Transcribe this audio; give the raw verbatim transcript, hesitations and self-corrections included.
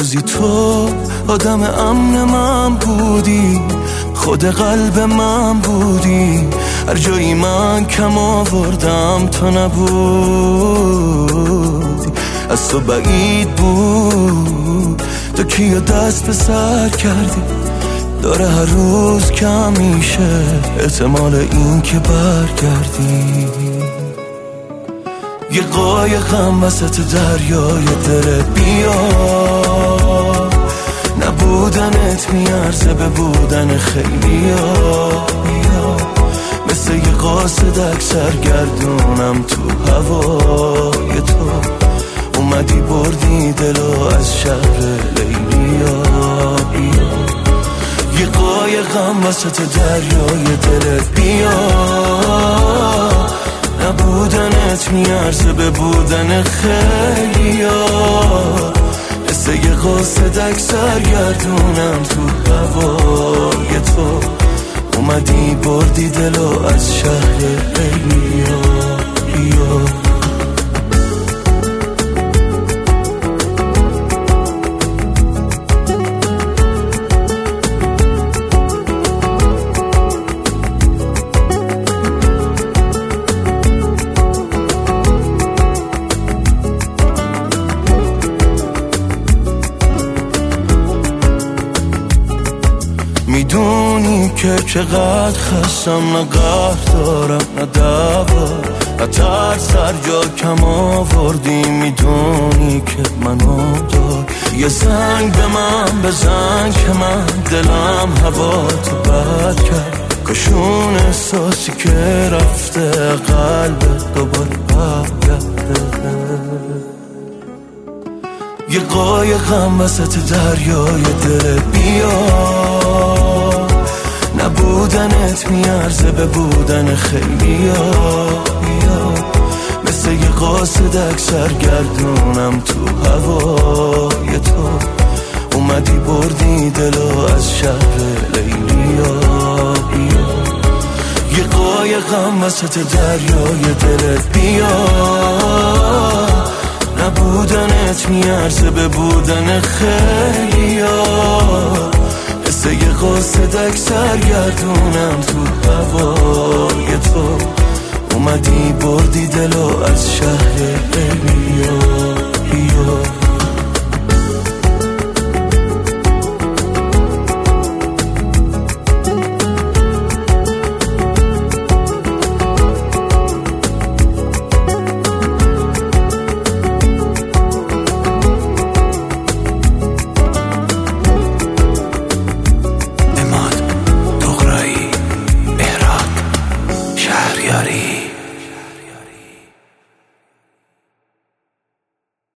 روزی تو آدم امن من بودی، خود قلب من بودی، هر جایی من کم آوردم تو نبودی. از تو بعید بود، تو کیو دست به سر کردی، داره هر روز کم میشه احتمال این که برگردی. یه قایقم وسط دریای دل بیا، نبودنت میارزه به بودن خیلی ها. مثل یه قاصدک سرگردونم تو هوای تو، اومدی بردی دلو از شهر لیلیا. یه قایقم وسط دریای دل بیا، نبودنت میارزه به بودن خیلی ها. مثل یه قاصدک سرگردونم تو هوای تو، اومدی بردی دلو از شهر لیلیا. میدونی که چقدر خستم، نه قهر دارم نه دعوا، نه ترس هر جا کم آوردی. میدونی که منو دار، یه زنگ به من بزن که من دلم هوا تو بد کرد. کشون احساسی که رفته قلب دوباره برگرده. یه قایقم وسط دریای دل بیا، نبودنت میارزه به بودن خیلی ها. مثل یه قاصدک سرگردونم تو هوای تو، اومدی بردی دلو از شهر لیلیا. یه قایقم وسط دریای دلت بیا، نبودنت میارزه به بودن خیلی ها. مثل یه قاصدک سرگردونم تو هوای تو، اومدی بردی دلو از شهر لیلیا.